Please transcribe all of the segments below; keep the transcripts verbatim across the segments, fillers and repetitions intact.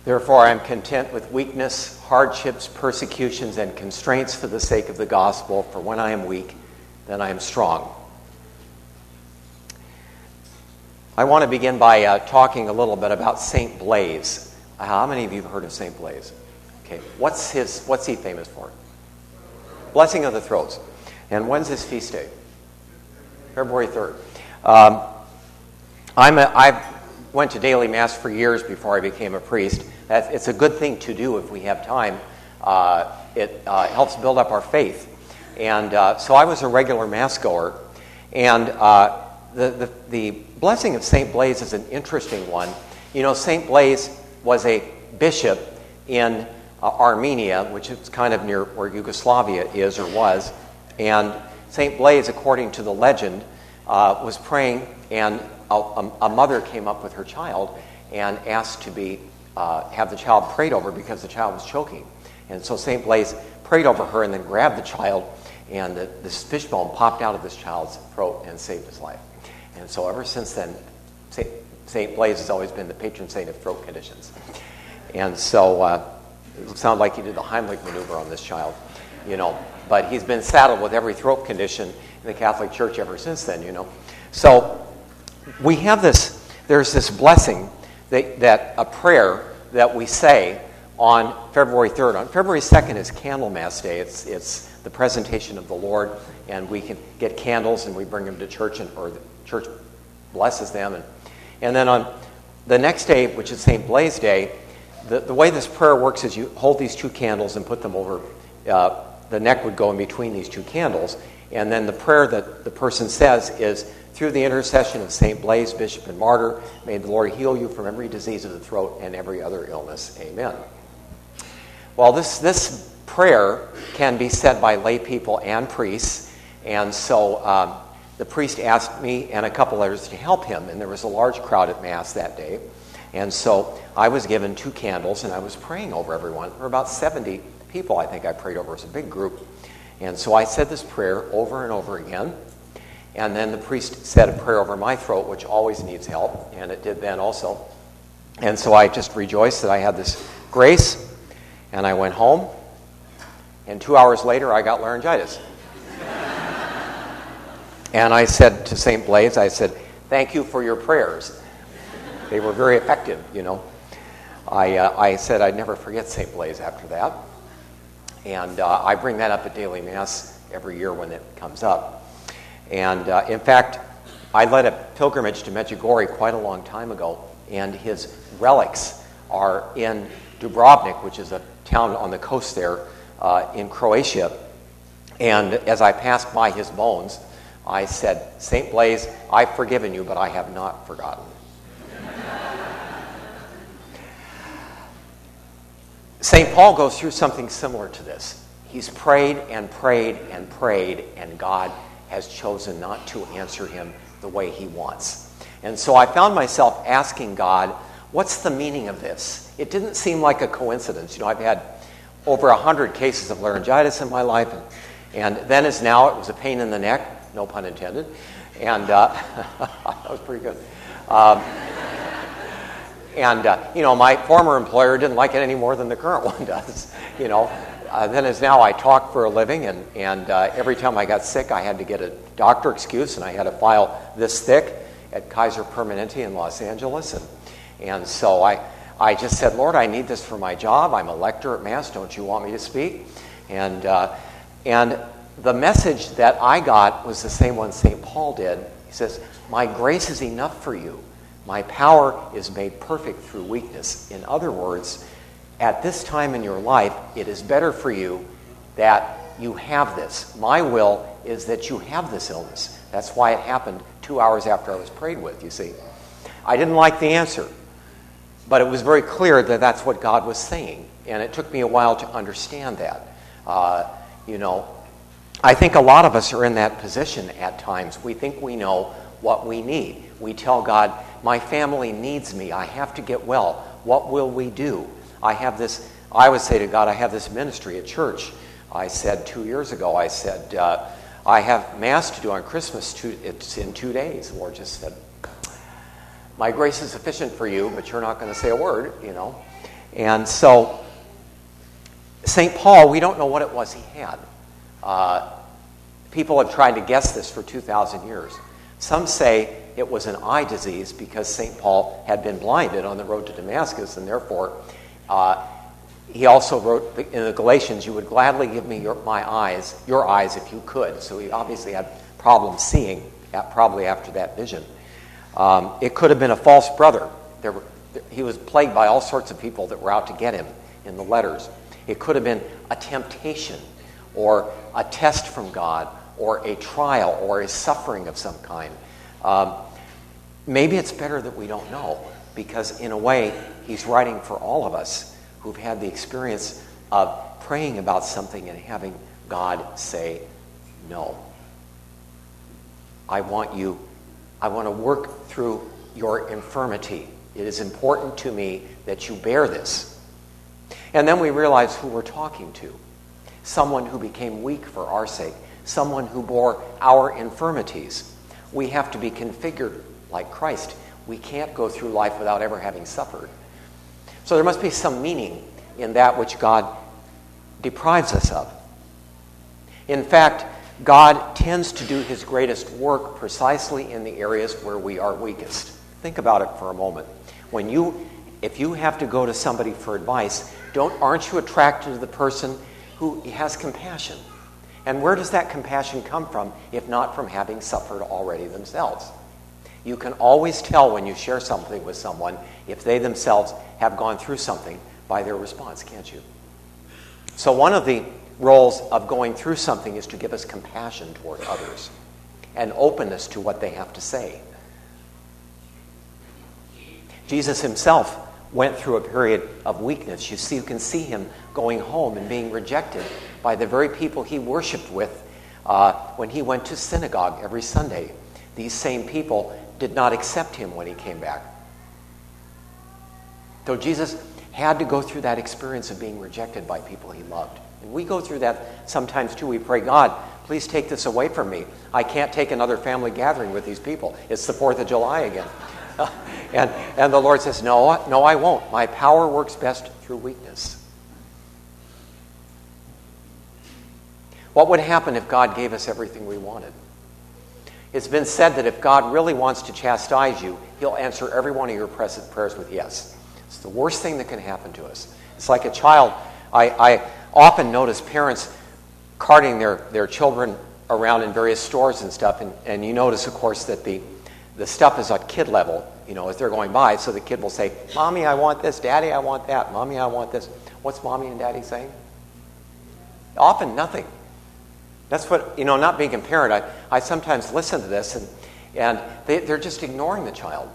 Therefore, I am content with weakness, hardships, persecutions, and constraints for the sake of the gospel. For when I am weak, then I am strong. I want to begin by uh, talking a little bit about Saint Blaise. Uh, how many of you have heard of Saint Blaise? Okay, what's his? What's he famous for? Blessing of the Throats. And when's his feast day? February third. Um, I'm a, I went to daily mass for years before I became a priest. That's, it's a good thing to do if we have time. Uh, it uh, helps build up our faith. And uh, so I was a regular mass goer. And uh, the, the, the blessing of Saint Blaise is an interesting one. You know, Saint Blaise was a bishop in uh, Armenia, which is kind of near where Yugoslavia is or was. And Saint Blaise, according to the legend, uh, was praying, and a, a, a mother came up with her child and asked to be uh, have the child prayed over because the child was choking. And so Saint Blaise prayed over her and then grabbed the child, and the, this fishbone popped out of this child's throat and saved his life. And so ever since then, Saint Saint Blaise has always been the patron saint of throat conditions. And so uh, it sounded like he did the Heimlich maneuver on this child, you know. But he's been saddled with every throat condition in the Catholic Church ever since then, you know. So we have this, there's this blessing, that, that a prayer that we say on February third. On February second is Candlemas Day. It's it's the presentation of the Lord, and we can get candles and we bring them to church, and or the church blesses them. And, and then on the next day, which is Saint Blaise Day, the, the way this prayer works is you hold these two candles and put them over, uh, the neck would go in between these two candles, and then the prayer that the person says is, through the intercession of Saint Blaise, Bishop and Martyr, may the Lord heal you from every disease of the throat and every other illness. Amen. Well, this, this prayer can be said by lay people and priests, and so um, the priest asked me and a couple others to help him, and there was a large crowd at Mass that day, and so I was given two candles, and I was praying over everyone. There were about seventy people I think I prayed over. It was a big group. And so I said this prayer over and over again. And then the priest said a prayer over my throat, which always needs help, and it did then also. And so I just rejoiced that I had this grace, and I went home, and two hours later I got laryngitis. And I said to Saint Blaise, I said, thank you for your prayers. They were very effective, you know. I, uh, I said I'd never forget Saint Blaise after that. And uh, I bring that up at daily Mass every year when it comes up. And uh, in fact, I led a pilgrimage to Medjugorje quite a long time ago, and his relics are in Dubrovnik, which is a town on the coast there uh, in Croatia. And as I passed by his bones, I said, Saint Blaise, I've forgiven you, but I have not forgotten. Saint Paul goes through something similar to this. He's prayed and prayed and prayed, and God has chosen not to answer him the way he wants. And so I found myself asking God, what's the meaning of this? It didn't seem like a coincidence. You know, I've had over a hundred cases of laryngitis in my life, and, and then as now, it was a pain in the neck, no pun intended, and uh, that was pretty good. Um, And, uh, you know, my former employer didn't like it any more than the current one does, you know. Uh, then as now I talk for a living, and, and uh, every time I got sick, I had to get a doctor excuse, and I had to file this thick at Kaiser Permanente in Los Angeles. And, and so I, I just said, Lord, I need this for my job. I'm a lector at Mass. Don't you want me to speak? And, uh, and the message that I got was the same one Saint Paul did. He says, my grace is enough for you. My power is made perfect through weakness. In other words, at this time in your life, it is better for you that you have this. My will is that you have this illness. That's why it happened two hours after I was prayed with, you see. I didn't like the answer, but it was very clear that that's what God was saying, and it took me a while to understand that. Uh, you know, I think a lot of us are in that position at times. We think we know what we need. We tell God, my family needs me. I have to get well. What will we do? I have this, I would say to God, I have this ministry at church. I said two years ago, I said, uh, I have Mass to do on Christmas. Two, it's in two days. The Lord just said, my grace is sufficient for you, but you're not going to say a word, you know. And so, Saint Paul, we don't know what it was he had. Uh, people have tried to guess this for two thousand years. Some say it was an eye disease because Saint Paul had been blinded on the road to Damascus, and therefore uh, he also wrote in the Galatians, "You would gladly give me your, my eyes, your eyes, if you could." So he obviously had problems seeing, at, probably after that vision. Um, it could have been a false brother. There were, he was plagued by all sorts of people that were out to get him in the letters. It could have been a temptation, or a test from God, or a trial, or a suffering of some kind. Um, maybe it's better that we don't know, because in a way, he's writing for all of us who've had the experience of praying about something and having God say, no. I want you, I want to work through your infirmity. It is important to me that you bear this. And then we realize who we're talking to. Someone who became weak for our sake. Someone who bore our infirmities. We have to be configured like Christ. We can't go through life without ever having suffered. So there must be some meaning in that which God deprives us of. In fact, God tends to do his greatest work precisely in the areas where we are weakest. Think about it for a moment. When you, if you have to go to somebody for advice, don't, aren't you attracted to the person who has compassion? And where does that compassion come from, if not from having suffered already themselves? You can always tell when you share something with someone if they themselves have gone through something by their response, can't you? So one of the roles of going through something is to give us compassion toward others and openness to what they have to say. Jesus himself went through a period of weakness. You see, you can see him going home and being rejected by the very people he worshipped with uh, when he went to synagogue every Sunday. These same people did not accept him when he came back. So Jesus had to go through that experience of being rejected by people he loved. And we go through that sometimes too. We pray, God, please take this away from me. I can't take another family gathering with these people. It's the fourth of July again. and, and the Lord says, no, no, I won't. My power works best through weakness. What would happen if God gave us everything we wanted? It's been said that if God really wants to chastise you, he'll answer every one of your prayers with yes. It's the worst thing that can happen to us. It's like a child. I, I often notice parents carting their, their children around in various stores and stuff, and, and you notice, of course, that the, the stuff is at kid level, you know, as they're going by, so the kid will say, Mommy, I want this. Daddy, I want that. Mommy, I want this. What's Mommy and Daddy saying? Often nothing. That's what, you know, not being a parent, I, I sometimes listen to this, and, and they, they're just ignoring the child.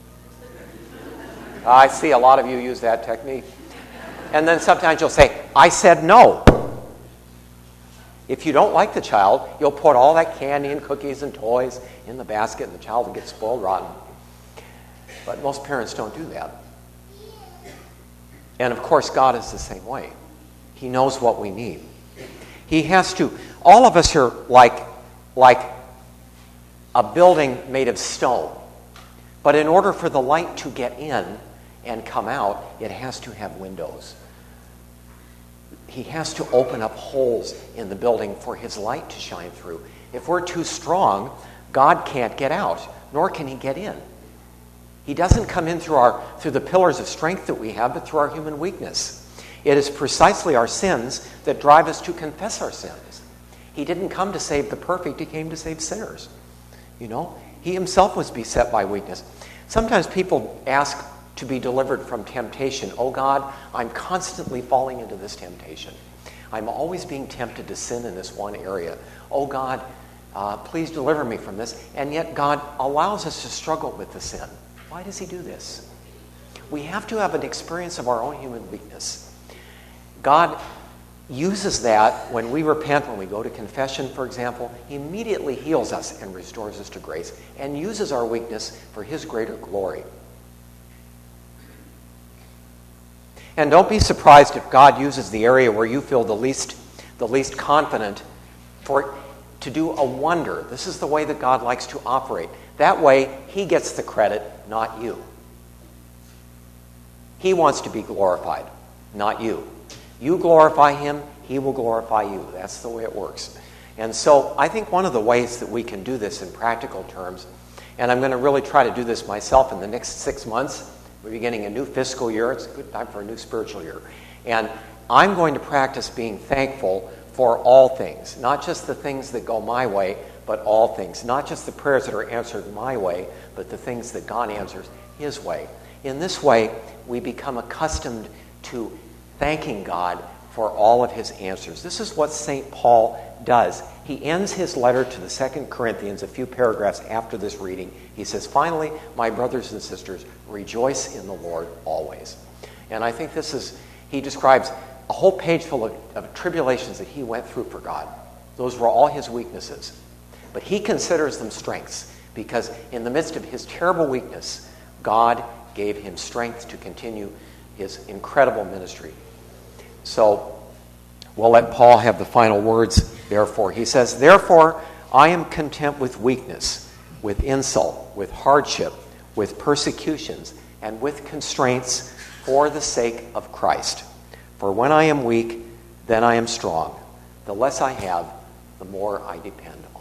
I see a lot of you use that technique. And then sometimes you'll say, I said no. If you don't like the child, you'll put all that candy and cookies and toys in the basket, and the child will get spoiled rotten. But most parents don't do that. And of course, God is the same way. He knows what we need. He has to, all of us are like, like a building made of stone. But in order for the light to get in and come out, it has to have windows. He has to open up holes in the building for his light to shine through. If we're too strong, God can't get out, nor can he get in. He doesn't come in through our through the pillars of strength that we have, but through our human weakness. It is precisely our sins that drive us to confess our sins. He didn't come to save the perfect, he came to save sinners. You know, he himself was beset by weakness. Sometimes people ask to be delivered from temptation. Oh God, I'm constantly falling into this temptation. I'm always being tempted to sin in this one area. Oh God, uh, please deliver me from this. And yet God allows us to struggle with the sin. Why does he do this? We have to have an experience of our own human weakness. God uses that when we repent, when we go to confession, for example. He immediately heals us and restores us to grace and uses our weakness for his greater glory. And don't be surprised if God uses the area where you feel the least, the least confident for to do a wonder. This is the way that God likes to operate. That way, he gets the credit, not you. He He wants to be glorified, not you. You glorify him, he will glorify you. That's the way it works. And so I think one of the ways that we can do this in practical terms, and I'm going to really try to do this myself in the next six months. We're beginning a new fiscal year. It's a good time for a new spiritual year. And I'm going to practice being thankful for all things, not just the things that go my way, but all things. Not just the prayers that are answered my way, but the things that God answers his way. In this way, we become accustomed to thanking God for all of his answers. This is what Saint Paul does. He ends his letter to the Second Corinthians a few paragraphs after this reading. He says, finally, my brothers and sisters, rejoice in the Lord always. And I think this is, he describes a whole page full of, of tribulations that he went through for God. Those were all his weaknesses. But he considers them strengths because in the midst of his terrible weakness, God gave him strength to continue his incredible ministry. So we'll let Paul have the final words, therefore. He says, therefore, I am content with weakness, with insult, with hardship, with persecutions, and with constraints for the sake of Christ. For when I am weak, then I am strong. The less I have, the more I depend